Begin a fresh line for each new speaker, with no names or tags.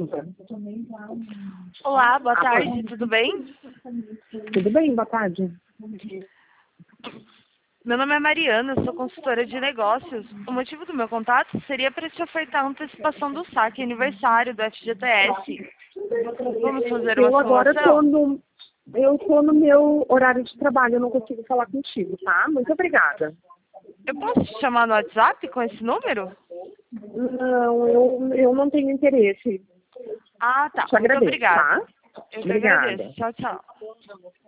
Alexandra.
Olá, boa tarde, tudo bem?
Tudo bem, boa tarde.
Meu nome é Mariana, sou consultora de negócios. O motivo do meu contato seria para te ofertar a antecipação do saque aniversário do FGTS. Vamos fazer uma
Eu agora
simulação?
eu tô no meu horário de trabalho, eu não consigo falar contigo, tá? Muito obrigada.
Eu posso te chamar no WhatsApp com esse número?
Não, eu não tenho interesse.
Ah, tá.
Te
Muito
agradeço,
obrigada.
tá?
Eu que
Obrigada.
agradeço. Tchau, tchau.